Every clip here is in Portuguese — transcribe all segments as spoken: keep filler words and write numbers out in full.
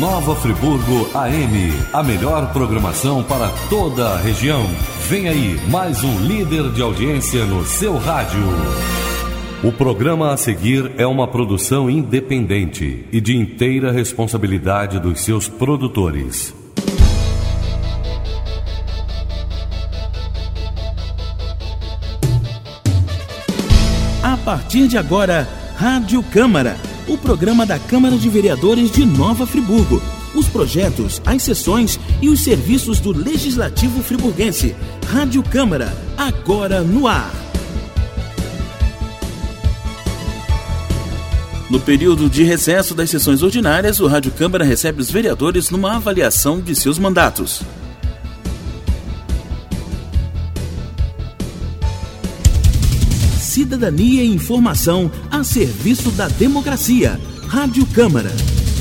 Nova Friburgo A M, a melhor programação para toda a região. Vem aí, mais um líder de audiência no seu rádio. O programa a seguir é uma produção independente e de inteira responsabilidade dos seus produtores. A partir de agora, Rádio Câmara, o programa da Câmara de Vereadores de Nova Friburgo. Os projetos, as sessões e os serviços do Legislativo friburguense. Rádio Câmara, agora no ar. No período de recesso das sessões ordinárias, o Rádio Câmara recebe os vereadores numa avaliação de seus mandatos. Cidadania e informação a serviço da democracia. Rádio Câmara.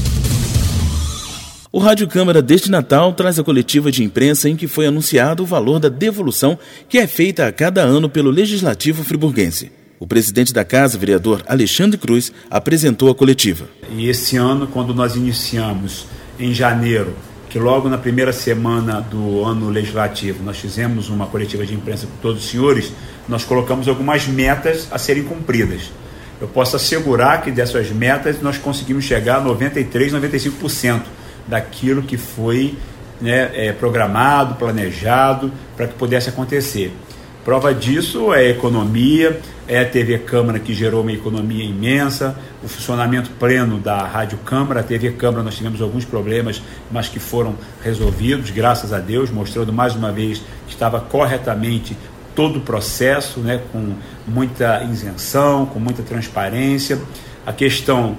O Rádio Câmara deste Natal traz a coletiva de imprensa em que foi anunciado o valor da devolução que é feita a cada ano pelo Legislativo friburguense. O presidente da Casa, vereador Alexandre Cruz, apresentou a coletiva. E esse ano, quando nós iniciamos em janeiro, que logo na primeira semana do ano legislativo nós fizemos uma coletiva de imprensa com todos os senhores, nós colocamos algumas metas a serem cumpridas. Eu posso assegurar que dessas metas nós conseguimos chegar a noventa e três, noventa e cinco por cento daquilo que foi, né, é, programado, planejado para que pudesse acontecer. Prova disso é a economia, é a T V Câmara que gerou uma economia imensa, o funcionamento pleno da Rádio Câmara. A T V Câmara nós tivemos alguns problemas, mas que foram resolvidos, graças a Deus, mostrando mais uma vez que estava corretamente todo o processo, né, com muita isenção, com muita transparência. A questão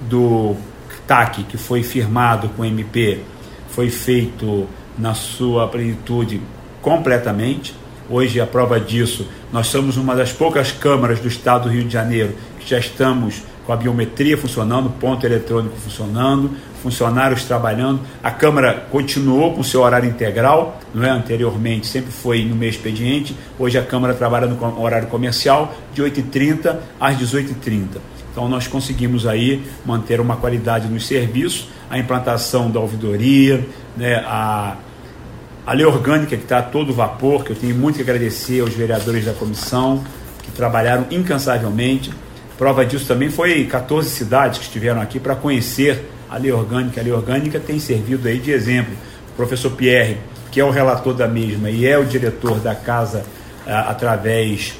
do T A C, que foi firmado com o M P, foi feito na sua plenitude completamente. Hoje, a prova disso, nós somos uma das poucas câmaras do estado do Rio de Janeiro que já estamos com a biometria funcionando, ponto eletrônico funcionando, funcionários trabalhando. A Câmara continuou com o seu horário integral, não é? Anteriormente sempre foi no meio expediente. Hoje a Câmara trabalha no horário comercial de oito e trinta às dezoito e trinta. Então nós conseguimos aí manter uma qualidade nos serviços, a implantação da ouvidoria, né, a A lei orgânica que está a todo vapor, que eu tenho muito que agradecer aos vereadores da comissão, que trabalharam incansavelmente. Prova disso também foi quatorze cidades que estiveram aqui para conhecer a lei orgânica. A lei orgânica tem servido aí de exemplo. O professor Pierre, que é o relator da mesma e é o diretor da casa a, através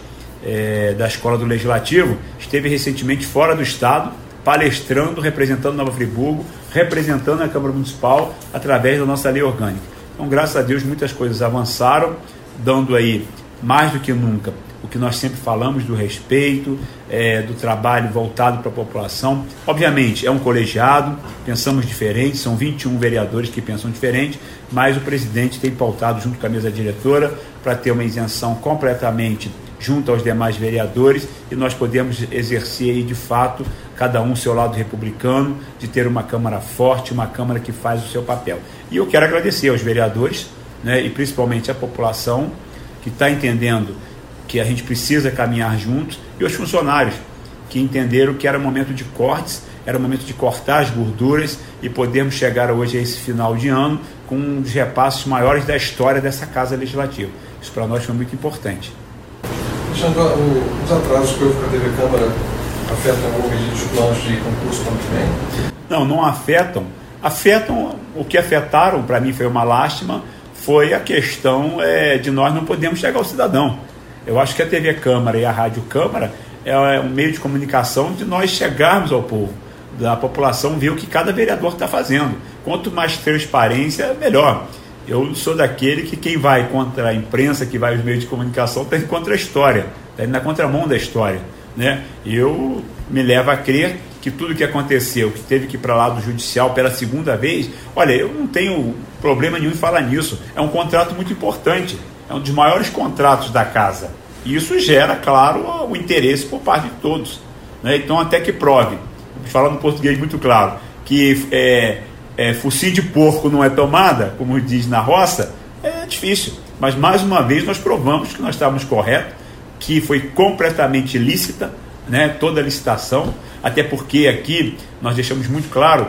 é, da Escola do Legislativo, esteve recentemente fora do estado, palestrando, representando Nova Friburgo, representando a Câmara Municipal através da nossa lei orgânica. Então, graças a Deus, muitas coisas avançaram, dando aí, mais do que nunca, o que nós sempre falamos do respeito, é, do trabalho voltado para a população. Obviamente, é um colegiado, pensamos diferente, são vinte e um vereadores que pensam diferente, mas o presidente tem pautado junto com a mesa diretora para ter uma isenção completamente junto aos demais vereadores e nós podemos exercer aí, de fato, cada um o seu lado republicano, de ter uma Câmara forte, uma Câmara que faz o seu papel. E eu quero agradecer aos vereadores, né, e principalmente à população que está entendendo que a gente precisa caminhar juntos, e aos funcionários que entenderam que era momento de cortes, era momento de cortar as gorduras e podermos chegar hoje a esse final de ano com um dos repasses maiores da história dessa Casa Legislativa. Isso para nós foi muito importante. Alexandre, os atrasos que houve com a T V Câmara afetam o pedido de planos de concurso ano que vem? Não, não afetam. Afetam, o que afetaram, para mim foi uma lástima, foi a questão é, de nós não podemos chegar ao cidadão. Eu acho que a T V Câmara e a Rádio Câmara é um meio de comunicação de nós chegarmos ao povo, da população ver o que cada vereador está fazendo. Quanto mais transparência, melhor. Eu sou daquele que quem vai contra a imprensa, que vai aos meios de comunicação, está indo contra a história, está indo na contramão da história, né? Eu me levo a crer que tudo que aconteceu, que teve que ir para lá do judicial pela segunda vez, olha, eu não tenho problema nenhum em falar nisso. É um contrato muito importante, é um dos maiores contratos da casa. E isso gera, claro, o interesse por parte de todos, né? Então, até que prove, falando português muito claro, que é, é, focinho de porco não é tomada, como diz na roça, é difícil. Mas, mais uma vez, nós provamos que nós estávamos corretos, que foi completamente lícita, né, toda a licitação, até porque aqui nós deixamos muito claro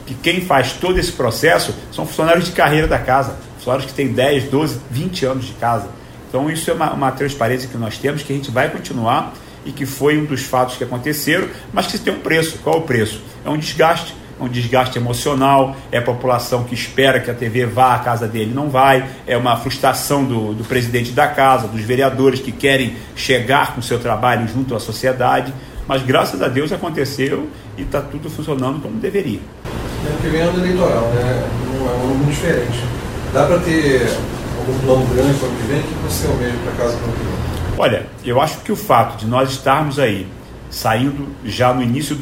que quem faz todo esse processo são funcionários de carreira da casa, funcionários que têm dez, doze, vinte anos de casa. Então isso é uma, uma transparência que nós temos, que a gente vai continuar e que foi um dos fatos que aconteceram, mas que tem um preço. Qual é o preço? É um desgaste, é um desgaste emocional, é a população que espera que a T V vá à casa dele, não vai, é uma frustração do, do presidente da casa, dos vereadores que querem chegar com o seu trabalho junto à sociedade, mas graças a Deus aconteceu e está tudo funcionando como deveria. Ano que vem é ano eleitoral, né? Não é um ano muito diferente. Dá para ter algum plano grande para o ano que vem? O que você almeja para casa para o ano que vem? Olha, eu acho que o fato de nós estarmos aí, saindo já no início do...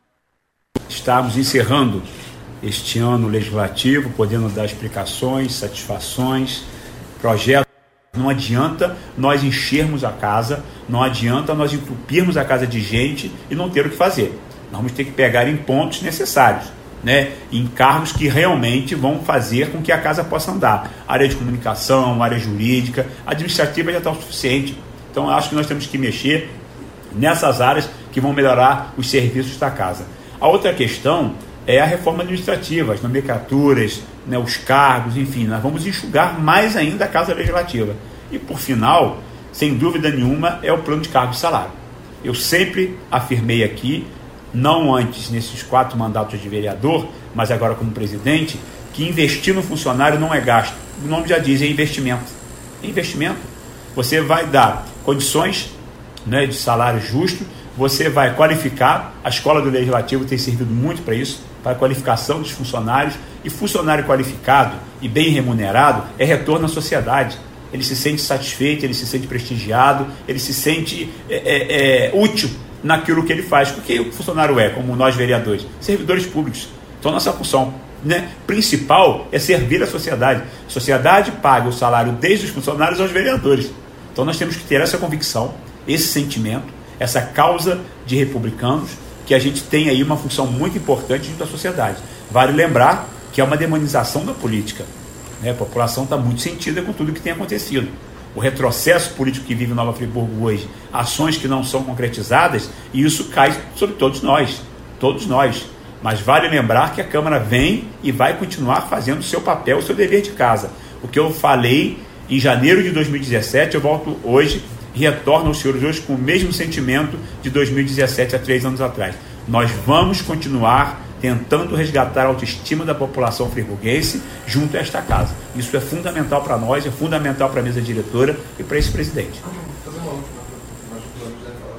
estarmos encerrando este ano legislativo, podendo dar explicações, satisfações, projetos, não adianta nós enchermos a casa, não adianta nós entupirmos a casa de gente e não ter o que fazer. Nós vamos ter que pegar em pontos necessários, né, em cargos que realmente vão fazer com que a casa possa andar. Área de comunicação, área jurídica, administrativa já está o suficiente. Então, acho que nós temos que mexer nessas áreas que vão melhorar os serviços da casa. A outra questão é a reforma administrativa, as nomenclaturas, né, os cargos, enfim, nós vamos enxugar mais ainda a Casa Legislativa. E, por final, sem dúvida nenhuma, é o plano de cargo e salário. Eu sempre afirmei aqui, não antes nesses quatro mandatos de vereador, mas agora como presidente, que investir no funcionário não é gasto. O nome já diz, é investimento. É investimento. Você vai dar condições, né, de salário justo, você vai qualificar, a Escola do Legislativo tem servido muito para isso, para a qualificação dos funcionários, e funcionário qualificado e bem remunerado é retorno à sociedade. Ele se sente satisfeito, ele se sente prestigiado, ele se sente é, é, é, útil naquilo que ele faz. Porque o funcionário é, como nós vereadores, servidores públicos. Então nossa função, né, principal é servir a sociedade. A sociedade paga o salário desde os funcionários aos vereadores. Então nós temos que ter essa convicção, esse sentimento, essa causa de republicanos, que a gente tem aí uma função muito importante junto à sociedade. Vale lembrar que é uma demonização da política, né? A população está muito sentida com tudo que tem acontecido. O retrocesso político que vive Nova Friburgo hoje, ações que não são concretizadas, e isso cai sobre todos nós, todos nós. Mas vale lembrar que a Câmara vem e vai continuar fazendo o seu papel, o seu dever de casa. O que eu falei em janeiro de dois mil e dezessete, eu volto hoje e retorno aos senhores hoje com o mesmo sentimento de dois mil e dezessete, há três anos atrás. Nós vamos continuar tentando resgatar a autoestima da população friburguense junto a esta casa. Isso é fundamental para nós, é fundamental para a mesa diretora e para esse presidente. Vou fazer uma última pergunta.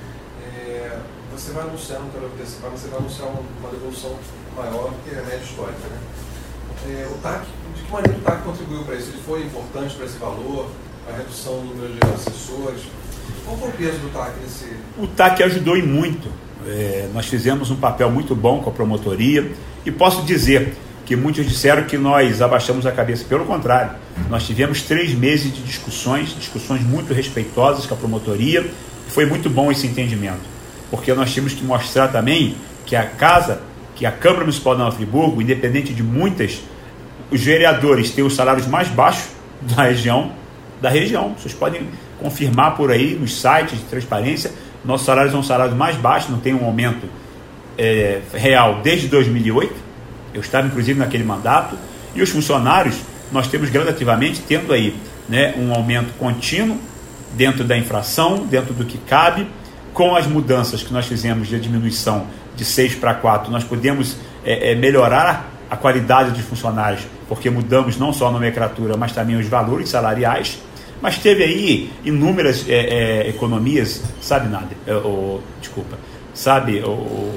É, você vai anunciar, não quero antecipar, você vai anunciar uma devolução maior que é a média histórica, né? É, o T A C, de que maneira o T A C contribuiu para isso? Ele foi importante para esse valor? A redução do número de assessores? Qual foi o peso do T A C nesse... O T A C ajudou em muito. É, nós fizemos um papel muito bom com a promotoria e posso dizer que muitos disseram que nós abaixamos a cabeça. Pelo contrário, nós tivemos três meses de discussões, discussões muito respeitosas com a promotoria, e foi muito bom esse entendimento, porque nós tínhamos que mostrar também que a casa, que a Câmara Municipal de Nova Friburgo, independente de muitas, os vereadores têm os salários mais baixos da região, da região. Vocês podem confirmar por aí nos sites de transparência. Nossos salários são os salários mais baixos, não tem um aumento é, real desde dois mil e oito. Eu estava inclusive naquele mandato. E os funcionários, nós temos gradativamente tendo aí, né, um aumento contínuo dentro da inflação, dentro do que cabe. Com as mudanças que nós fizemos de diminuição de seis para quatro, nós podemos é, é, melhorar a qualidade dos funcionários, porque mudamos não só a nomenclatura, mas também os valores salariais. Mas teve aí inúmeras é, é, economias, sabe, nada, é, o, desculpa, sabe, o, o,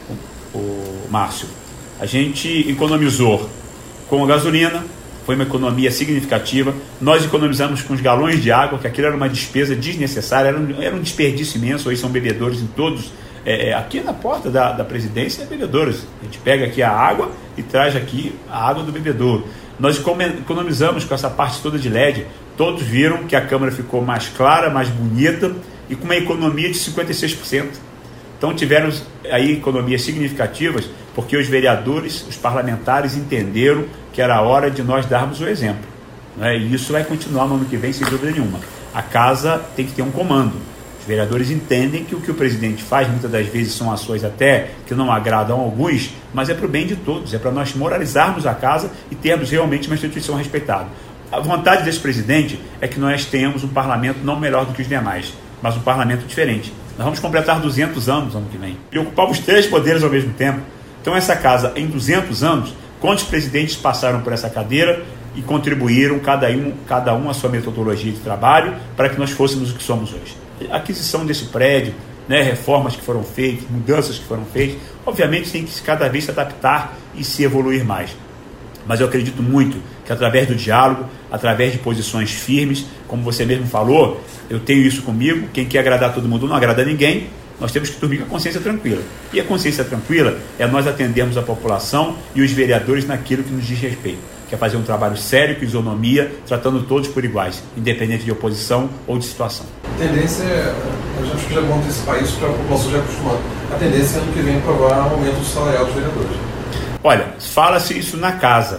o Márcio, a gente economizou com a gasolina, foi uma economia significativa. Nós economizamos com os galões de água, que aquilo era uma despesa desnecessária, era um, era um desperdício imenso. Hoje são bebedouros em todos, é, aqui na porta da, da presidência é bebedouros. A gente pega aqui a água e traz aqui a água do bebedouro. Nós economizamos com essa parte toda de L E D. Todos viram que a Câmara ficou mais clara, mais bonita e com uma economia de cinquenta e seis por cento. Então tiveram aí economias significativas, porque os vereadores, os parlamentares entenderam que era a hora de nós darmos o exemplo, né? E isso vai continuar no ano que vem, sem dúvida nenhuma. A casa tem que ter um comando. Os Os vereadores entendem que o que o presidente faz, muitas das vezes, são ações até que não agradam a alguns, mas é para o bem de todos, é para nós moralizarmos a casa e termos realmente uma instituição respeitada. A vontade desse presidente é que nós tenhamos um parlamento não melhor do que os demais, mas um parlamento diferente. Nós vamos completar duzentos anos ano que vem. E ocupar os três poderes ao mesmo tempo. Então essa casa, em duzentos anos, quantos presidentes passaram por essa cadeira e contribuíram, cada um, cada um a sua metodologia de trabalho, para que nós fôssemos o que somos hoje. A aquisição desse prédio, né, reformas que foram feitas, mudanças que foram feitas, obviamente tem que cada vez se adaptar e se evoluir mais. Mas eu acredito muito que através do diálogo, através de posições firmes, como você mesmo falou, eu tenho isso comigo, quem quer agradar todo mundo não agrada ninguém, nós temos que dormir com a consciência tranquila. E a consciência tranquila é nós atendermos a população e os vereadores naquilo que nos diz respeito, que é fazer um trabalho sério, com isonomia, tratando todos por iguais, independente de oposição ou de situação. A tendência é, a gente já vamos antecipar isso para a população já acostumada, a tendência é ano que vem aprovar o aumento salarial dos vereadores. Olha, fala-se isso na casa,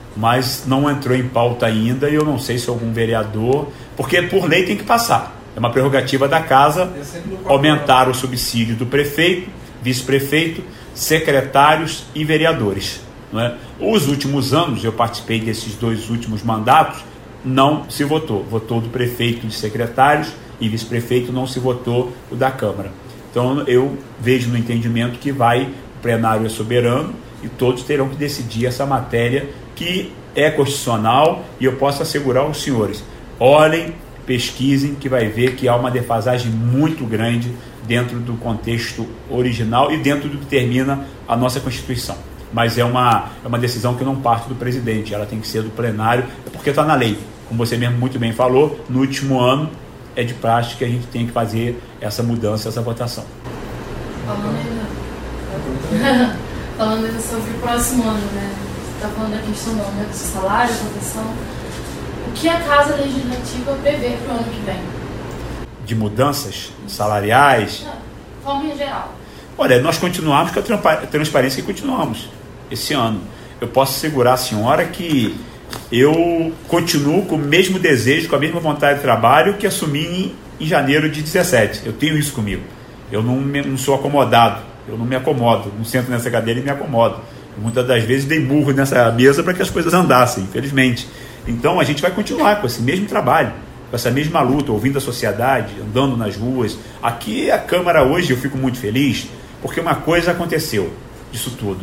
mas não entrou em pauta ainda e eu não sei se algum vereador, porque por lei tem que passar. É uma prerrogativa da casa aumentar o subsídio do prefeito, vice-prefeito, secretários e vereadores. Não é? Os últimos anos, eu participei desses dois últimos mandatos, não se votou. Votou do prefeito e secretários e vice-prefeito, não se votou o da Câmara. Então eu vejo no entendimento que vai, o plenário é soberano e todos terão que decidir essa matéria que é constitucional e eu posso assegurar aos senhores, olhem, pesquisem, que vai ver que há uma defasagem muito grande dentro do contexto original e dentro do que termina a nossa Constituição. Mas é uma, é uma decisão que não parte do presidente, ela tem que ser do plenário, porque está na lei. Como você mesmo muito bem falou, no último ano é de prática que a gente tem que fazer essa mudança, essa votação. Falando ainda, falando ainda sobre o próximo ano, né? Você está falando da questão do aumento do salário, da votação. O que a Casa Legislativa prevê para o ano que vem? De mudanças salariais? Não, de forma em geral. Olha, nós continuamos com a transparência que continuamos esse ano. Eu posso assegurar a senhora que eu continuo com o mesmo desejo, com a mesma vontade de trabalho que assumi em, em janeiro de dezessete. Eu tenho isso comigo. Eu não, me, não sou acomodado, eu não me acomodo, não sento nessa cadeira e me acomodo. Eu, muitas das vezes dei burro nessa mesa para que as coisas andassem, infelizmente. Então a gente vai continuar com esse mesmo trabalho, com essa mesma luta, ouvindo a sociedade, andando nas ruas. Aqui a Câmara hoje, eu fico muito feliz, porque uma coisa aconteceu disso tudo.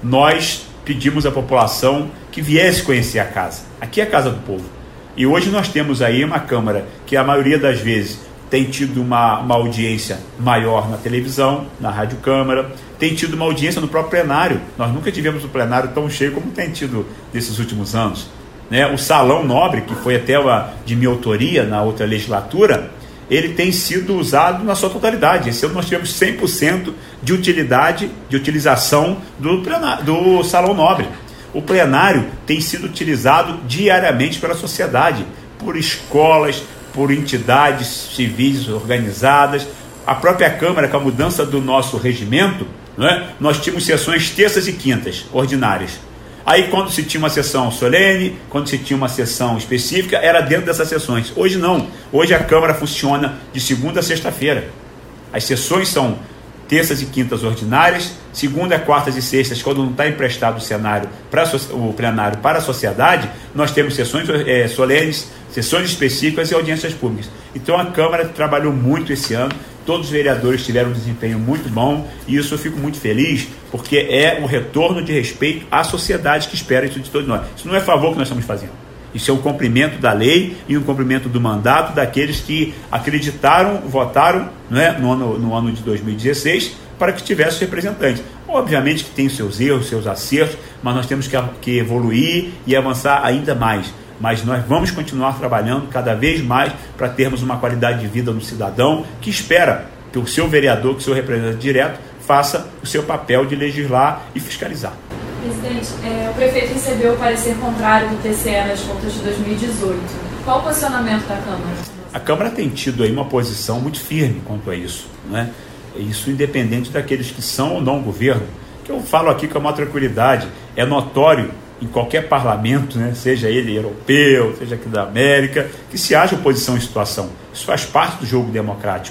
Nós pedimos à população que viesse conhecer a casa. Aqui é a casa do povo. E hoje nós temos aí uma Câmara que a maioria das vezes tem tido uma, uma audiência maior na televisão, na Rádio Câmara, tem tido uma audiência no próprio plenário. Nós nunca tivemos um plenário tão cheio como tem tido nesses últimos anos. Né? O Salão Nobre, que foi até uma, de minha autoria na outra legislatura, ele tem sido usado na sua totalidade. Esse ano nós tivemos cem por cento de utilidade, de utilização do, plenário, do Salão Nobre. O plenário tem sido utilizado diariamente pela sociedade, por escolas, por entidades civis organizadas. A própria Câmara, com a mudança do nosso regimento, né, nós tínhamos sessões terças e quintas ordinárias. Aí quando se tinha uma sessão solene, quando se tinha uma sessão específica, era dentro dessas sessões. Hoje não. Hoje a Câmara funciona de segunda a sexta-feira. As sessões são terças e quintas ordinárias, segunda, quartas e sextas, quando não está emprestado o cenário para o plenário para a sociedade, nós temos sessões é, solenes, sessões específicas e audiências públicas. Então a Câmara trabalhou muito esse ano, todos os vereadores tiveram um desempenho muito bom, e isso eu fico muito feliz, porque é um retorno de respeito à sociedade que espera isso de todos nós. Isso não é favor que nós estamos fazendo. Isso é um cumprimento da lei e um cumprimento do mandato daqueles que acreditaram, votaram, né, no, ano, no ano de dois mil e dezesseis para que tivesse representantes. Obviamente que tem os seus erros, seus acertos, mas nós temos que, que evoluir e avançar ainda mais. Mas nós vamos continuar trabalhando cada vez mais para termos uma qualidade de vida no cidadão que espera que o seu vereador, que o seu representante direto, faça o seu papel de legislar e fiscalizar. Presidente, é, o prefeito recebeu o parecer contrário do T C E nas contas de dois mil e dezoito. Qual o posicionamento da Câmara? A Câmara tem tido aí uma posição muito firme quanto a isso, né? Isso independente daqueles que são ou não governo, que eu falo aqui com a maior tranquilidade, é notório em qualquer parlamento, né, seja ele europeu, seja aqui da América, que se haja oposição em situação. Isso faz parte do jogo democrático.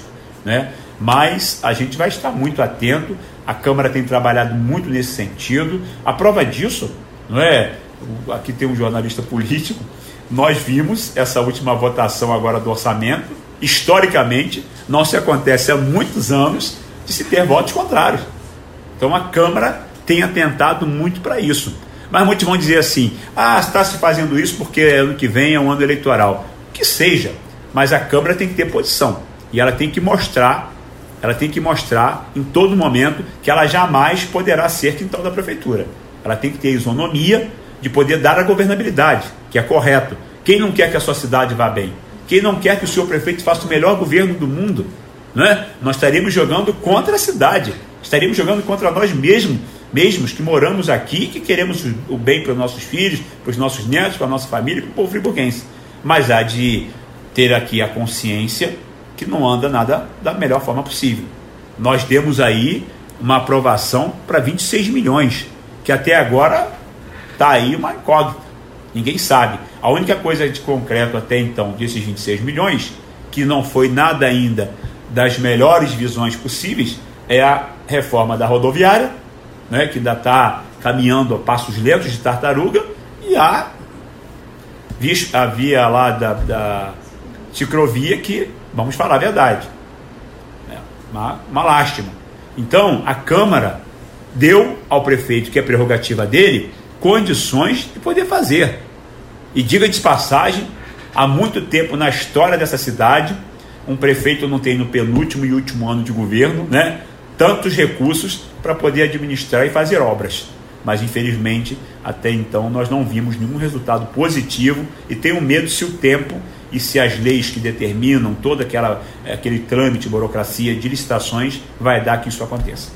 né? Mas a gente vai estar muito atento, a Câmara tem trabalhado muito nesse sentido. A prova disso, não é? Aqui tem um jornalista político, nós vimos essa última votação agora do orçamento, historicamente, não se acontece há muitos anos de se ter votos contrários. Então a Câmara tem atentado muito para isso. Mas muitos vão dizer assim, ah, está se fazendo isso porque ano que vem é um ano eleitoral. Que seja, mas a Câmara tem que ter posição. E ela tem que mostrar, ela tem que mostrar em todo momento que ela jamais poderá ser quintal da Prefeitura. Ela tem que ter isonomia de poder dar a governabilidade, que é correto. Quem não quer que a sua cidade vá bem? Quem não quer que o seu prefeito faça o melhor governo do mundo? Né? Nós estaríamos jogando contra a cidade, estaríamos jogando contra nós mesmos, mesmos que moramos aqui, que queremos o bem para os nossos filhos, para os nossos netos, para a nossa família, para o povo friburguense. Mas há de ter aqui a consciência que não anda nada da melhor forma possível. Nós demos aí uma aprovação para vinte e seis milhões, que até agora está aí uma incógnita, ninguém sabe. A única coisa de concreto até então desses vinte e seis milhões, que não foi nada ainda das melhores visões possíveis, é a reforma da rodoviária, né, que ainda está caminhando a passos lentos de tartaruga, e a, a via lá da, da ciclovia, que, vamos falar a verdade, é uma, uma lástima. Então, a Câmara deu ao prefeito, que é prerrogativa dele, condições de poder fazer. E diga de passagem, há muito tempo na história dessa cidade, um prefeito não tem no penúltimo e último ano de governo, né, tantos recursos para poder administrar e fazer obras. Mas infelizmente até então nós não vimos nenhum resultado positivo, e tenho medo se o tempo e se as leis que determinam todo aquela, aquele trâmite, burocracia de licitações vai dar que isso aconteça.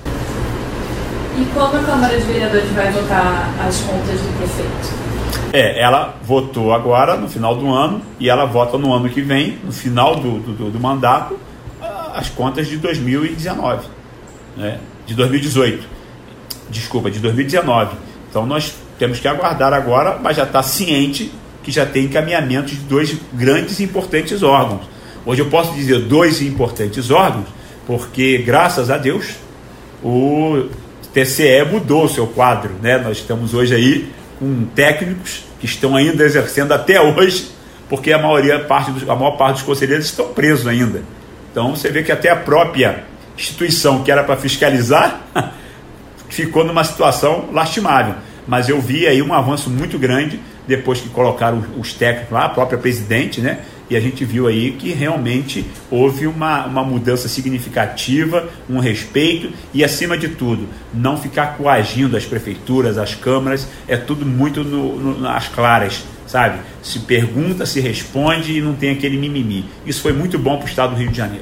E como a Câmara de Vereadores vai votar as contas do prefeito? É, ela votou agora no final do ano, e ela vota no ano que vem, no final do, do, do mandato, as contas de dois mil e dezenove, né? De dois mil e dezoito, desculpa, de dois mil e dezenove. Então nós temos que aguardar agora, mas já está ciente que já tem encaminhamento de dois grandes e importantes órgãos. Hoje eu posso dizer dois importantes órgãos, porque graças a Deus o T C E mudou o seu quadro, né? Nós estamos hoje aí com técnicos que estão ainda exercendo até hoje, porque a, maioria, parte dos, a maior parte dos conselheiros estão presos ainda. Então você vê que até a própria instituição que era para fiscalizar ficou numa situação lastimável. Mas eu vi aí um avanço muito grande depois que colocaram os técnicos lá, a própria presidente, né? E a gente viu aí que realmente houve uma, uma mudança significativa, um respeito e, acima de tudo, não ficar coagindo as prefeituras, as câmaras, é tudo muito no, no, nas claras, sabe? Se pergunta, se responde e não tem aquele mimimi. Isso foi muito bom para o estado do Rio de Janeiro.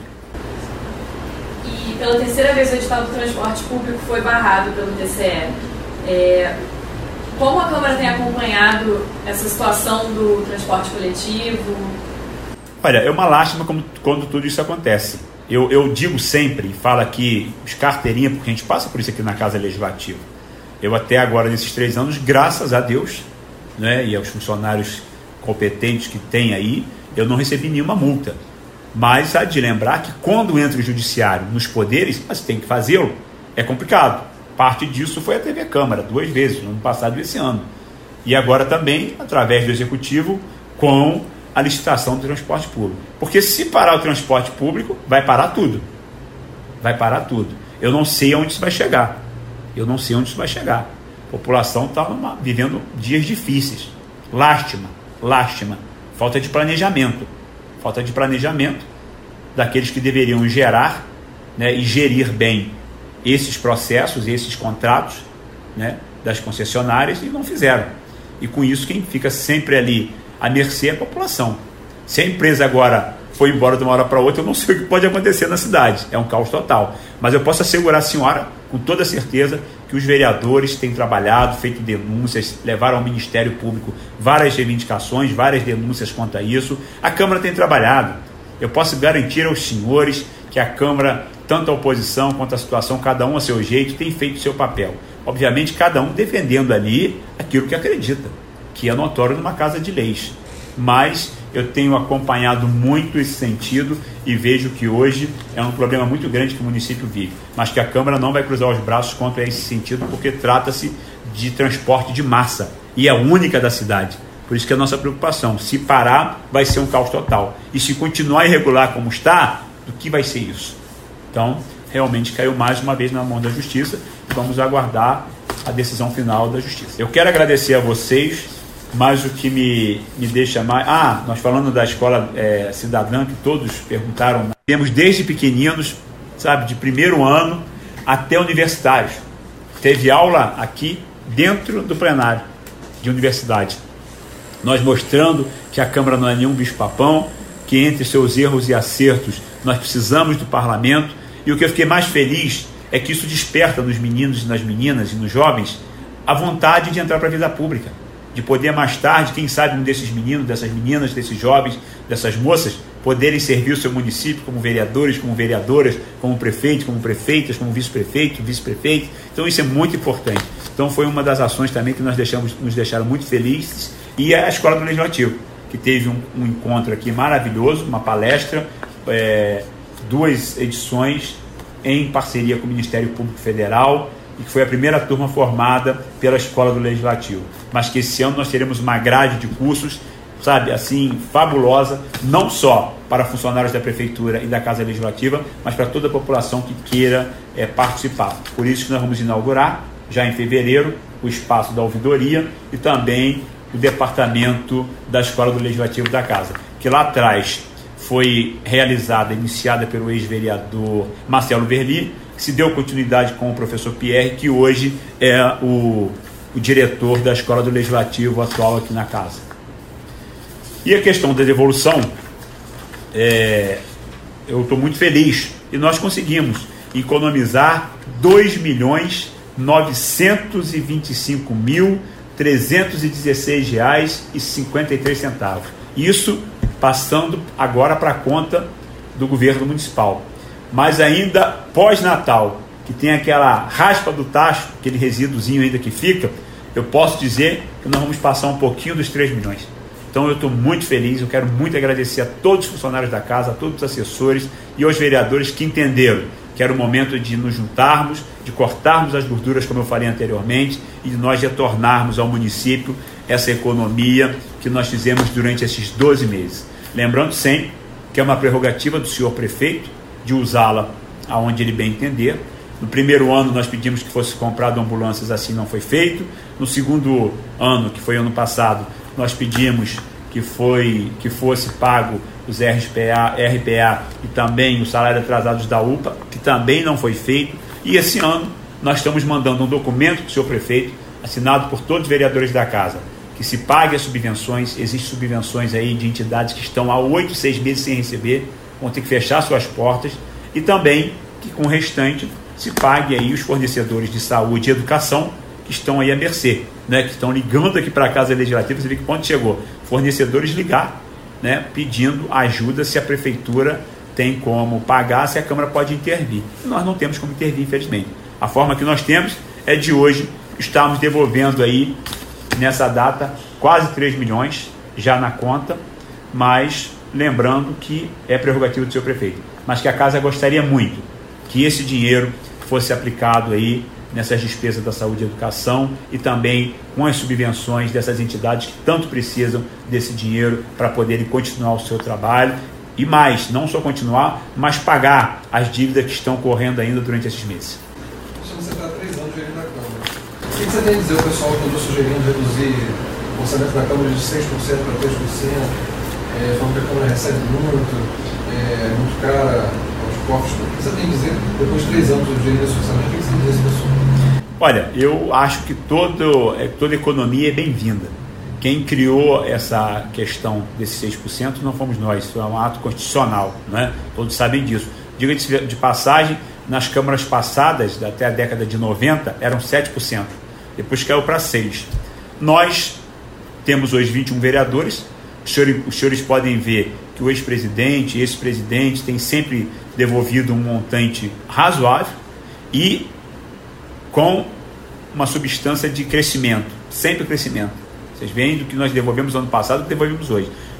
E pela terceira vez o edital do transporte público foi barrado pelo T C E. É... Como a Câmara tem acompanhado essa situação do transporte coletivo? Olha, é uma lástima como, quando tudo isso acontece. Eu, eu digo sempre, falo aqui, os carteirinhas, porque a gente passa por isso aqui na Casa Legislativa. Eu até agora, nesses três anos, graças a Deus, né, e aos funcionários competentes que tem aí, eu não recebi nenhuma multa. Mas há de lembrar que quando entra o judiciário nos poderes, mas tem que fazê-lo, é complicado. Parte disso foi a T V Câmara, duas vezes, no ano passado e esse ano. E agora também, através do Executivo, com a licitação do transporte público. Porque se parar o transporte público, vai parar tudo. Vai parar tudo. Eu não sei onde isso vai chegar. Eu não sei onde isso vai chegar. A população está vivendo dias difíceis. Lástima, lástima. Falta de planejamento. Falta de planejamento daqueles que deveriam gerar, né, e gerir bem esses processos, esses contratos, né, das concessionárias, e não fizeram. E com isso quem fica sempre ali à mercê é a população. Se a empresa agora foi embora de uma hora para outra, eu não sei o que pode acontecer na cidade, é um caos total. Mas eu posso assegurar a senhora, com toda certeza, que os vereadores têm trabalhado, feito denúncias, levaram ao Ministério Público várias reivindicações, várias denúncias quanto a isso. A Câmara tem trabalhado. Eu posso garantir aos senhores que a Câmara, tanto a oposição quanto a situação, cada um a seu jeito, tem feito o seu papel. Obviamente, cada um defendendo ali aquilo que acredita, que é notório numa casa de leis. Mas eu tenho acompanhado muito esse sentido e vejo que hoje é um problema muito grande que o município vive, mas que a Câmara não vai cruzar os braços contra esse sentido, porque trata-se de transporte de massa e é a única da cidade. Por isso que é a nossa preocupação. Se parar, vai ser um caos total. E se continuar irregular como está, do que vai ser isso? Então, realmente caiu mais uma vez na mão da Justiça. Vamos aguardar a decisão final da Justiça. Eu quero agradecer a vocês, mas o que me, me deixa mais... Ah, nós falando da escola é, cidadã, que todos perguntaram. Temos desde pequeninos, sabe, de primeiro ano até universitários. Teve aula aqui dentro do plenário de universidade. Nós mostrando que a Câmara não é nenhum bicho-papão, que entre seus erros e acertos nós precisamos do parlamento. E o que eu fiquei mais feliz é que isso desperta nos meninos e nas meninas e nos jovens a vontade de entrar para a vida pública, de poder mais tarde, quem sabe um desses meninos, dessas meninas, desses jovens, dessas moças, poderem servir o seu município como vereadores, como vereadoras, como prefeitos, como prefeitas, como vice-prefeito, vice-prefeito. Então isso é muito importante. Então foi uma das ações também que nós deixamos, nos deixaram muito felizes. E a Escola do Legislativo, que teve um, um encontro aqui maravilhoso, uma palestra, é, duas edições em parceria com o Ministério Público Federal, e que foi a primeira turma formada pela Escola do Legislativo. Mas que esse ano nós teremos uma grade de cursos, sabe, assim, fabulosa, não só para funcionários da Prefeitura e da Casa Legislativa, mas para toda a população que queira é, participar. Por isso que nós vamos inaugurar, já em fevereiro, o espaço da ouvidoria e também o departamento da Escola do Legislativo da Casa, que lá atrás foi realizada, iniciada pelo ex-vereador Marcelo Verli, que se deu continuidade com o professor Pierre, que hoje é o, o diretor da Escola do Legislativo atual aqui na Casa. E a questão da devolução, é, eu estou muito feliz, e nós conseguimos economizar dois milhões novecentos e vinte e cinco mil trezentos e dezesseis reais e cinquenta e três centavos. Isso passando agora para a conta do governo municipal. Mas ainda pós-Natal, que tem aquela raspa do tacho, aquele resíduozinho ainda que fica, eu posso dizer que nós vamos passar um pouquinho dos três milhões. Então eu estou muito feliz, eu quero muito agradecer a todos os funcionários da Casa, a todos os assessores e aos vereadores que entenderam que era o momento de nos juntarmos, de cortarmos as gorduras, como eu falei anteriormente, e de nós retornarmos ao município essa economia que nós fizemos durante esses doze meses. Lembrando sempre que é uma prerrogativa do senhor prefeito de usá-la aonde ele bem entender. No primeiro ano nós pedimos que fosse comprado ambulâncias, assim não foi feito. No segundo ano, que foi ano passado, nós pedimos que, foi, que fosse pago os R P A, R P A e também os salários atrasados da U P A, que também não foi feito. E esse ano nós estamos mandando um documento para o senhor prefeito, assinado por todos os vereadores da Casa, que se pague as subvenções. Existem subvenções aí de entidades que estão há oito, seis meses sem receber, vão ter que fechar suas portas, e também que com o restante se pague aí os fornecedores de saúde e educação que estão aí à mercê, né, que estão ligando aqui para a Casa Legislativa. Você vê que ponto chegou, fornecedores ligar, né, pedindo ajuda se a Prefeitura tem como pagar, se a Câmara pode intervir. E nós não temos como intervir, infelizmente. A forma que nós temos é de hoje estarmos devolvendo aí, nessa data, quase três milhões já na conta, mas lembrando que é prerrogativa do seu prefeito, mas que a Casa gostaria muito que esse dinheiro fosse aplicado aí nessas despesas da saúde e educação, e também com as subvenções dessas entidades que tanto precisam desse dinheiro para poderem continuar o seu trabalho, e mais, não só continuar, mas pagar as dívidas que estão correndo ainda durante esses meses. Você está há três anos gerindo a Câmara. O que você tem a dizer ao pessoal que andou sugerindo reduzir o orçamento da Câmara de seis por cento para três por cento, é, falando que a Câmara recebe muito, é muito cara aos cofres? O que você tem a dizer, depois de três anos gerindo esse orçamento, o que você tem a dizer a pessoal? Olha, eu acho que todo, toda economia é bem-vinda. Quem criou essa questão desses seis por cento não fomos nós, isso é um ato constitucional, né? Todos sabem disso. Diga-se de passagem, nas câmaras passadas, até a década de noventa, eram sete por cento, depois caiu para seis por cento. Nós temos hoje vinte e um vereadores, os senhores, os senhores podem ver que o ex-presidente e ex-presidente têm sempre devolvido um montante razoável e com uma substância de crescimento, sempre crescimento. Vocês veem do que nós devolvemos ano passado, que devolvemos hoje.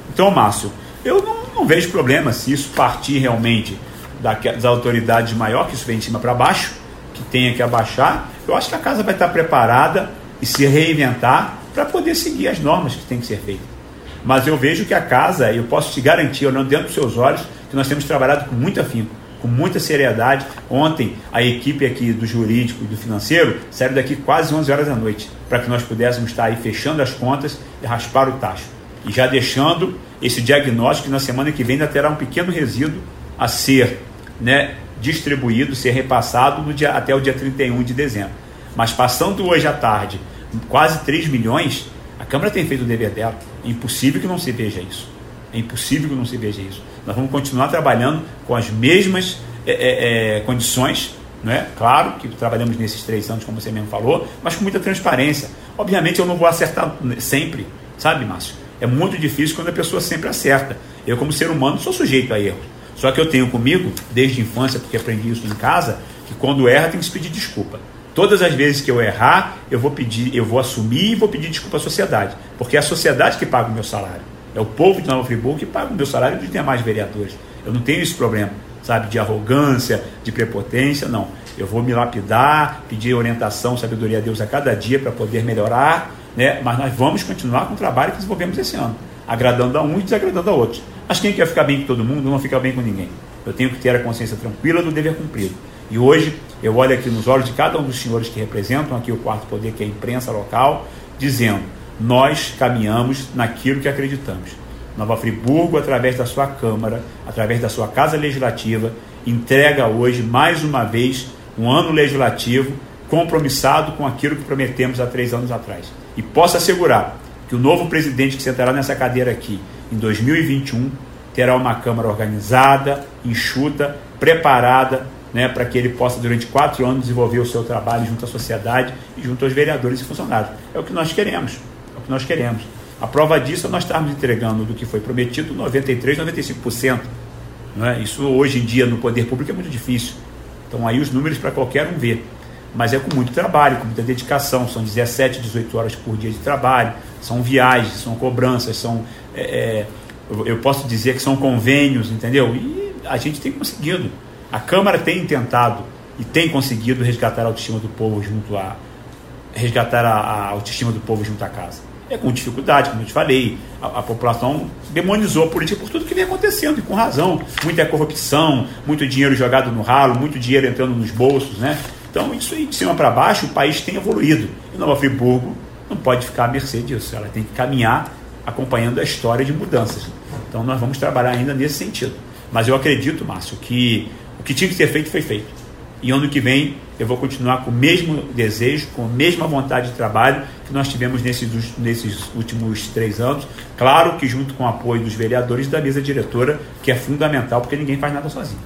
Então, Márcio, eu não, não vejo problema se isso partir realmente das autoridades maiores, que isso vem de cima para baixo, que tenha que abaixar. Eu acho que a casa vai estar preparada e se reinventar para poder seguir as normas que tem que ser feitas. Mas eu vejo que a casa, eu posso te garantir, olhando dentro dos seus olhos, que nós temos trabalhado com muito afinco, com muita seriedade. Ontem, a equipe aqui do jurídico e do financeiro saiu daqui quase onze horas da noite, para que nós pudéssemos estar aí fechando as contas e raspar o tacho. E já deixando esse diagnóstico que na semana que vem ainda terá um pequeno resíduo a ser, né, distribuído, ser repassado no dia, até o dia trinta e um de dezembro. Mas passando hoje à tarde quase três milhões, a Câmara tem feito o dever dela. É impossível que não se veja isso. É impossível que não se veja isso. Nós vamos continuar trabalhando com as mesmas é, é, é, condições, não é? Claro que trabalhamos nesses três anos, como você mesmo falou, mas com muita transparência. Obviamente eu não vou acertar sempre, sabe, Márcio? É muito difícil quando a pessoa sempre acerta. Eu, como ser humano, sou sujeito a erros. Só que eu tenho comigo, desde a infância, porque aprendi isso em casa, que quando erra tem que se pedir desculpa. Todas as vezes que eu errar, eu vou pedir, eu vou assumir e vou pedir desculpa à sociedade, porque é a sociedade que paga o meu salário. É o povo de Nova Friburgo que paga o meu salário e dos demais vereadores. Eu não tenho esse problema, sabe, de arrogância, de prepotência, não. Eu vou me lapidar, pedir orientação, sabedoria a Deus a cada dia para poder melhorar, né? Mas nós vamos continuar com o trabalho que desenvolvemos esse ano, agradando a uns e desagradando a outros. Mas quem quer ficar bem com todo mundo não fica bem com ninguém. Eu tenho que ter a consciência tranquila do dever cumprido. E hoje eu olho aqui nos olhos de cada um dos senhores que representam aqui o quarto poder, que é a imprensa local, dizendo: nós caminhamos naquilo que acreditamos. Nova Friburgo, através da sua Câmara, através da sua Casa Legislativa, entrega hoje, mais uma vez, um ano legislativo compromissado com aquilo que prometemos há três anos atrás. E posso assegurar que o novo presidente que sentará nessa cadeira aqui, em dois mil e vinte e um, terá uma Câmara organizada, enxuta, preparada, né, para que ele possa, durante quatro anos, desenvolver o seu trabalho junto à sociedade e junto aos vereadores e funcionários. É o que nós queremos. É o que nós queremos. A prova disso é nós estarmos entregando do que foi prometido noventa e três, noventa e cinco por cento. Não é? Isso hoje em dia no poder público é muito difícil. Então aí os números para qualquer um ver. Mas é com muito trabalho, com muita dedicação. São dezessete, dezoito horas por dia de trabalho. São viagens, são cobranças, são... É, é, eu, eu posso dizer que são convênios, entendeu? E a gente tem conseguido. A Câmara tem tentado e tem conseguido resgatar a autoestima do povo junto a resgatar a, a autoestima do povo junto à casa. É com dificuldade, como eu te falei, a, a população demonizou a política por tudo que vem acontecendo, e com razão. Muita corrupção, muito dinheiro jogado no ralo, muito dinheiro entrando nos bolsos, né? Então, isso aí, de cima para baixo, o país tem evoluído. E Nova Friburgo não pode ficar à mercê disso, ela tem que caminhar acompanhando a história de mudanças. Então, nós vamos trabalhar ainda nesse sentido. Mas eu acredito, Márcio, que o que tinha que ser feito foi feito. E ano que vem eu vou continuar com o mesmo desejo, com a mesma vontade de trabalho que nós tivemos nesses, nesses últimos três anos. Claro que junto com o apoio dos vereadores e da mesa diretora, que é fundamental, porque ninguém faz nada sozinho.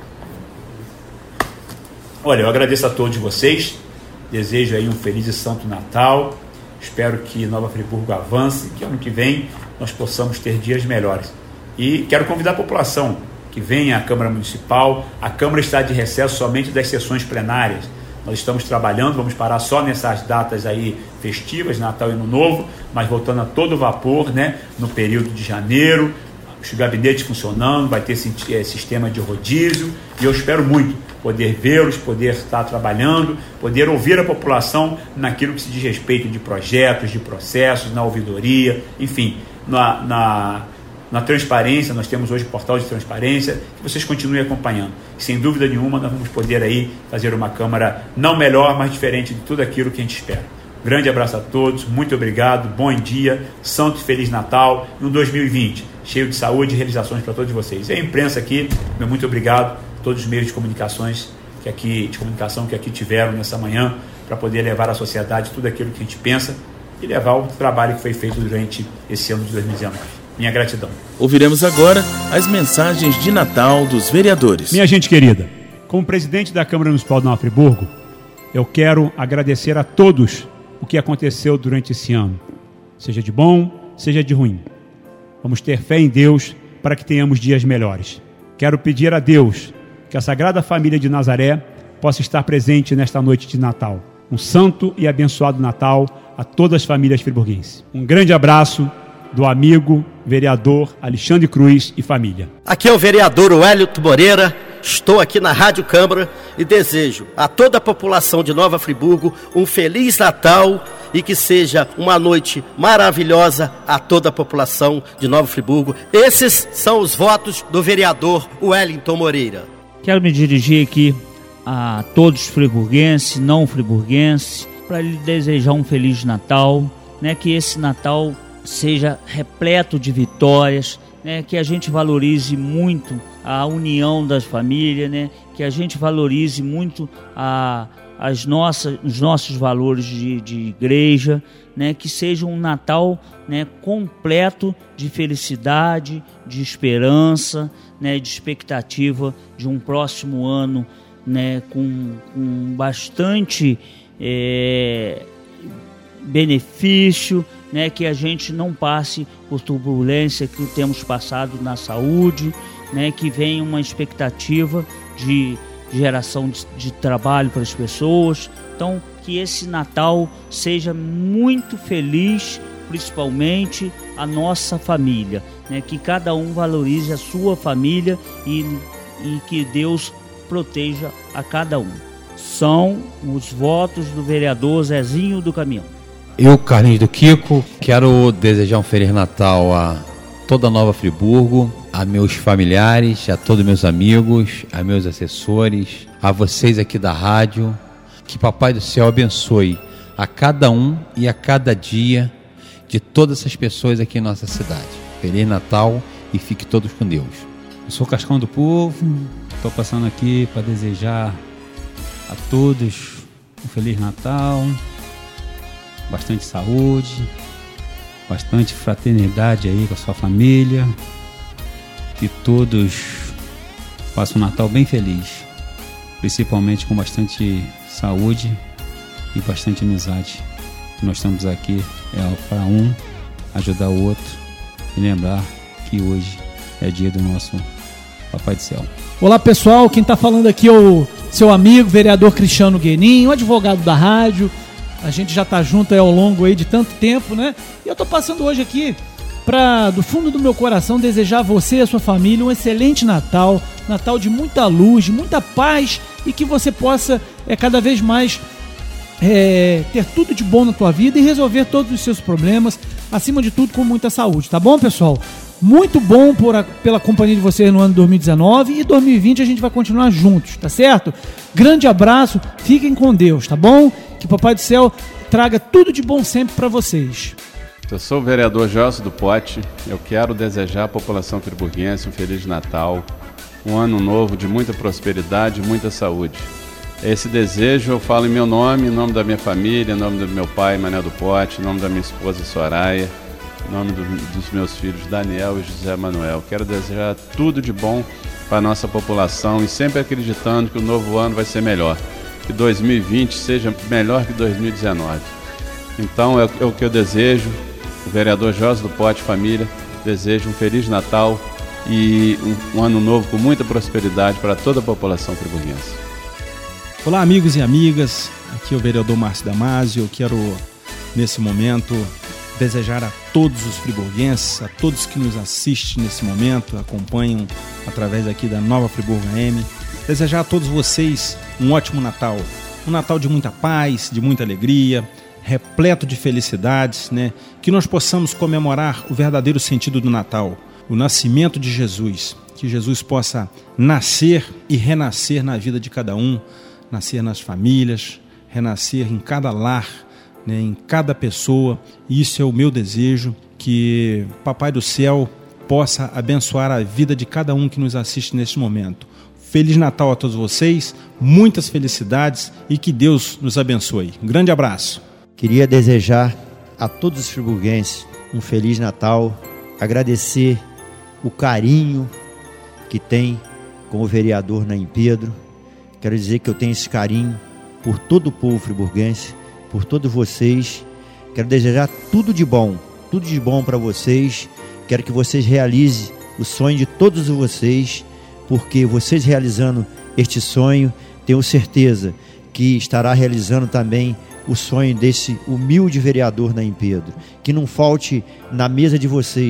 Olha, eu agradeço a todos vocês, desejo aí um feliz e santo Natal, espero que Nova Friburgo avance, que ano que vem nós possamos ter dias melhores. E quero convidar a população que venha à Câmara Municipal. A Câmara está de recesso somente das sessões plenárias. Nós estamos trabalhando, vamos parar só nessas datas aí festivas, Natal e Ano Novo, mas voltando a todo vapor, né, no período de janeiro, os gabinetes funcionando, vai ter sistema de rodízio, e eu espero muito poder vê-los, poder estar trabalhando, poder ouvir a população naquilo que se diz respeito de projetos, de processos, na ouvidoria, enfim, na... na Na transparência. Nós temos hoje o portal de transparência, que vocês continuem acompanhando. E, sem dúvida nenhuma, nós vamos poder aí fazer uma Câmara não melhor, mas diferente de tudo aquilo que a gente espera. Grande abraço a todos, muito obrigado, bom dia, santo e feliz Natal, e um dois mil e vinte cheio de saúde e realizações para todos vocês. E a imprensa aqui, meu muito obrigado, todos os meios de comunicações que aqui, de comunicação que aqui tiveram nessa manhã, para poder levar à sociedade tudo aquilo que a gente pensa e levar o trabalho que foi feito durante esse ano de dois mil e dezenove. Minha gratidão. Ouviremos agora as mensagens de Natal dos vereadores. Minha gente querida, como presidente da Câmara Municipal de Nova Friburgo, eu quero agradecer a todos o que aconteceu durante esse ano, seja de bom, seja de ruim. Vamos ter fé em Deus para que tenhamos dias melhores. Quero pedir a Deus que a Sagrada Família de Nazaré possa estar presente nesta noite de Natal. Um santo e abençoado Natal a todas as famílias friburguenses. Um grande abraço do amigo vereador Alexandre Cruz e família. Aqui é o vereador Wellington Moreira. Estou aqui na Rádio Câmara e desejo a toda a população de Nova Friburgo um Feliz Natal e que seja uma noite maravilhosa a toda a população de Nova Friburgo. Esses são os votos do vereador Wellington Moreira. Quero me dirigir aqui a todos os friburguenses, não friburguenses, para lhe desejar um Feliz Natal, né? Que esse Natal seja repleto de vitórias, né? Que a gente valorize muito a união das famílias, né? Que a gente valorize muito a, as nossas, os nossos valores de, de igreja, né? Que seja um Natal, né, completo de felicidade, de esperança, né, de expectativa de um próximo ano, né, com, com bastante é, benefício, né, que a gente não passe por turbulência que temos passado na saúde, né, que venha uma expectativa de geração de, de trabalho para as pessoas. Então, que esse Natal seja muito feliz, principalmente a nossa família, né, que cada um valorize a sua família e, e que Deus proteja a cada um. São os votos do vereador Zezinho do Caminhão. Eu, Carlinhos do Kiko, quero desejar um Feliz Natal a toda Nova Friburgo, a meus familiares, a todos meus amigos, a meus assessores, a vocês aqui da rádio. Que Papai do Céu abençoe a cada um e a cada dia de todas essas pessoas aqui em nossa cidade. Feliz Natal e fique todos com Deus. Eu sou Cascão do Povo, estou passando aqui para desejar a todos um Feliz Natal, bastante saúde, bastante fraternidade aí com a sua família, que todos passem um Natal bem feliz, principalmente com bastante saúde e bastante amizade. Nós estamos aqui é para um ajudar o outro e lembrar que hoje é dia do nosso Papai do Céu. Olá pessoal, quem está falando aqui é o seu amigo, vereador Cristiano Guenin, um advogado da rádio. A gente já está junto aí ao longo aí de tanto tempo, né? E eu estou passando hoje aqui para, do fundo do meu coração, desejar a você e a sua família um excelente Natal, Natal de muita luz, de muita paz e que você possa é, cada vez mais é, ter tudo de bom na tua vida e resolver todos os seus problemas, acima de tudo com muita saúde, tá bom, pessoal? Muito bom por a, pela companhia de vocês no ano dois mil e dezenove e dois mil e vinte a gente vai continuar juntos, tá certo? Grande abraço, fiquem com Deus, tá bom? Que Papai do Céu traga tudo de bom sempre para vocês. Eu sou o vereador Gelson do Pote. Eu quero desejar à população friburguense um Feliz Natal, um ano novo de muita prosperidade e muita saúde. Esse desejo eu falo em meu nome, em nome da minha família, em nome do meu pai, Mané do Pote, em nome da minha esposa, Soraya, em nome do, dos meus filhos, Daniel e José Manuel. Quero desejar tudo de bom para a nossa população e sempre acreditando que o novo ano vai ser melhor. Que dois mil e vinte seja melhor que dois mil e dezenove. Então é, é o que eu desejo. O vereador Jorge do Pote Família deseja um Feliz Natal e um, um ano novo com muita prosperidade para toda a população friburguense. Olá amigos e amigas, aqui é o vereador Márcio Damasio. Eu quero nesse momento desejar a todos os friburguenses, a todos que nos assistem nesse momento, acompanham através aqui da Nova Friburgo A M, desejar a todos vocês um ótimo Natal, um Natal de muita paz, de muita alegria, repleto de felicidades, né? Que nós possamos comemorar o verdadeiro sentido do Natal, o nascimento de Jesus, que Jesus possa nascer e renascer na vida de cada um, nascer nas famílias, renascer em cada lar, né? Em cada pessoa. Isso é o meu desejo, que Papai do Céu possa abençoar a vida de cada um que nos assiste neste momento. Feliz Natal a todos vocês, muitas felicidades e que Deus nos abençoe. Um grande abraço. Queria desejar a todos os friburguenses um Feliz Natal, agradecer o carinho que tem com o vereador Naim Pedro. Quero dizer que eu tenho esse carinho por todo o povo friburguense, por todos vocês. Quero desejar tudo de bom, tudo de bom para vocês. Quero que vocês realizem o sonho de todos vocês, porque vocês realizando este sonho, tenho certeza que estará realizando também o sonho desse humilde vereador Naim Pedro. Que não falte na mesa de vocês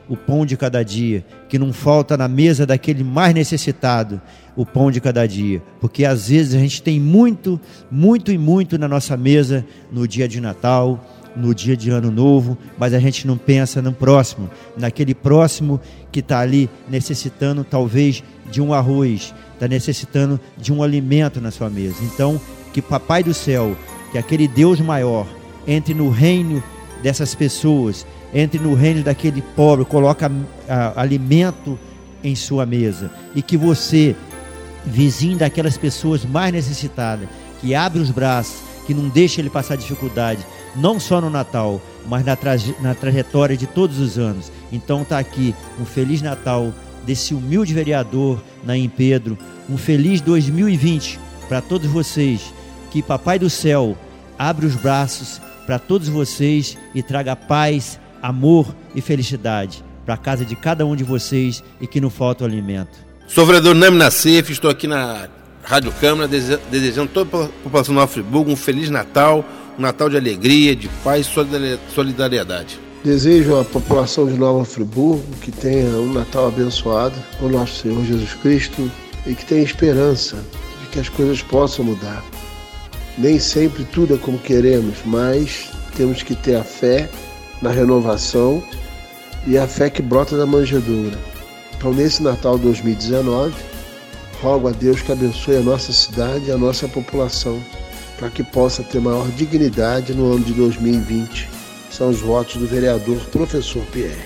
o pão de cada dia, que não falta na mesa daquele mais necessitado, o pão de cada dia, porque às vezes a gente tem muito, muito e muito na nossa mesa no dia de Natal, no dia de Ano Novo, mas a gente não pensa no próximo, naquele próximo que está ali necessitando talvez de um arroz, está necessitando de um alimento na sua mesa. Então, que Papai do Céu, que aquele Deus maior, entre no reino dessas pessoas, entre no reino daquele pobre, coloca a, alimento em sua mesa, e que você, vizinho daquelas pessoas mais necessitadas, que abre os braços, que não deixa ele passar dificuldade, não só no Natal, mas na, traje, na trajetória de todos os anos. Então está aqui um Feliz Natal desse humilde vereador Naim Pedro, um feliz dois mil e vinte para todos vocês, que Papai do Céu abre os braços para todos vocês e traga paz, amor e felicidade para a casa de cada um de vocês, e que não falta o alimento. Sou o vereador Nami Nassif, estou aqui na Rádio Câmara, desejando a toda a população de Nova Friburgo um Feliz Natal, um Natal de alegria, de paz e solidariedade. Desejo à população de Nova Friburgo que tenha um Natal abençoado com o nosso Senhor Jesus Cristo e que tenha esperança de que as coisas possam mudar. Nem sempre tudo é como queremos, mas temos que ter a fé na renovação e a fé que brota da manjedoura. Então, nesse Natal dois mil e dezenove, rogo a Deus que abençoe a nossa cidade e a nossa população, para que possa ter maior dignidade no ano de dois mil e vinte. São os votos do vereador Professor Pierre.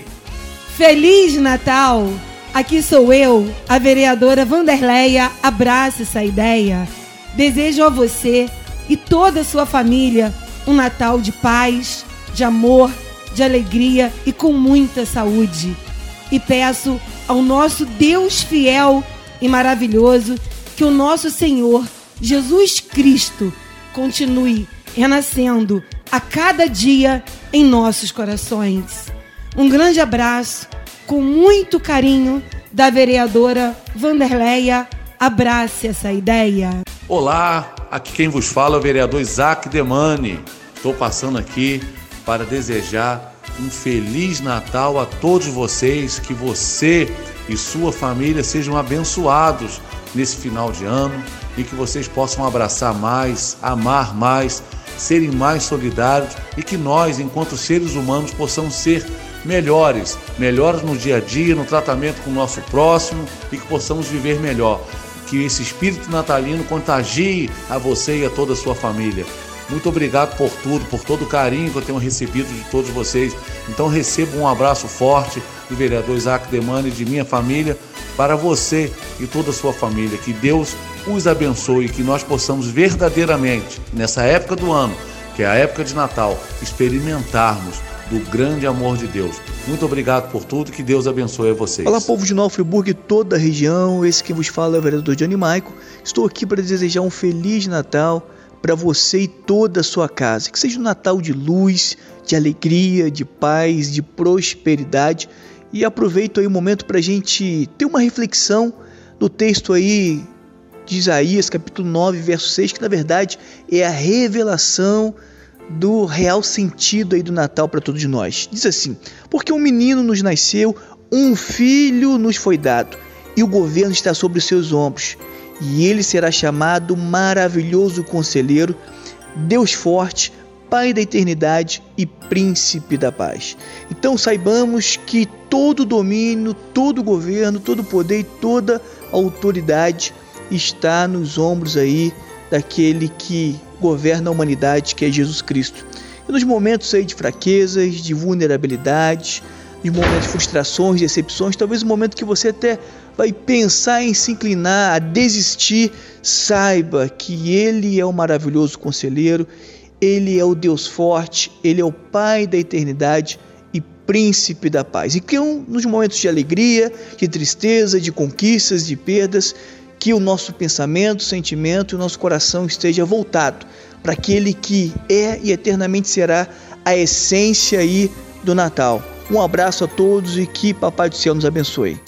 Feliz Natal! Aqui sou eu, a vereadora Vanderleia. Abraça essa ideia. Desejo a você e toda a sua família um Natal de paz, de amor, de alegria e com muita saúde. E peço ao nosso Deus fiel e maravilhoso que o nosso Senhor Jesus Cristo continue renascendo a cada dia em nossos corações. Um grande abraço, com muito carinho, da vereadora Vanderleia. Abrace essa ideia. Olá, aqui quem vos fala é o vereador Isaac Demani. Estou passando aqui para desejar um Feliz Natal a todos vocês, que você e sua família sejam abençoados nesse final de ano e que vocês possam abraçar mais, amar mais, serem mais solidários e que nós, enquanto seres humanos, possamos ser melhores, melhores no dia a dia, no tratamento com o nosso próximo e que possamos viver melhor. Que esse espírito natalino contagie a você e a toda a sua família. Muito obrigado por tudo, por todo o carinho que eu tenho recebido de todos vocês. Então recebo um abraço forte do vereador Isaac Demani e de minha família para você e toda a sua família. Que Deus os abençoe e que nós possamos verdadeiramente, nessa época do ano, que é a época de Natal, experimentarmos do grande amor de Deus. Muito obrigado por tudo, que Deus abençoe a vocês. Olá, povo de Nova Friburgo e toda a região, esse que vos fala é o vereador Johnny Maico. Estou aqui para desejar um Feliz Natal para você e toda a sua casa. Que seja um Natal de luz, de alegria, de paz, de prosperidade. E aproveito aí o momento para a gente ter uma reflexão no texto aí de Isaías, capítulo nove, verso seis, que na verdade é a revelação do real sentido aí do Natal para todos nós. Diz assim: porque um menino nos nasceu, um filho nos foi dado, e o governo está sobre os seus ombros, e ele será chamado Maravilhoso Conselheiro, Deus Forte, Pai da Eternidade e Príncipe da Paz. Então saibamos que todo domínio, todo governo, todo poder e toda autoridade está nos ombros aí daquele que governa a humanidade, que é Jesus Cristo. E nos momentos aí de fraquezas, de vulnerabilidades, nos momentos de frustrações, decepções, talvez um momento que você até vai pensar em se inclinar, a desistir, saiba que Ele é o maravilhoso conselheiro, Ele é o Deus forte, Ele é o Pai da eternidade e Príncipe da paz. E que nos momentos de alegria, de tristeza, de conquistas, de perdas, que o nosso pensamento, sentimento e o nosso coração esteja voltado para aquele que é e eternamente será a essência aí do Natal. Um abraço a todos e que Papai do Céu nos abençoe.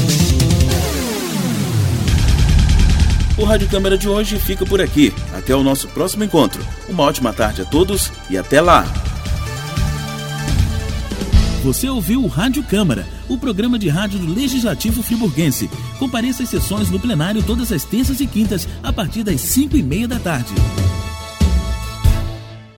O Rádio Câmara de hoje fica por aqui. Até o nosso próximo encontro. Uma ótima tarde a todos e até lá! Você ouviu o Rádio Câmara, o programa de rádio do Legislativo Friburguense. Compareça às sessões no plenário todas as terças e quintas, a partir das cinco e meia da tarde.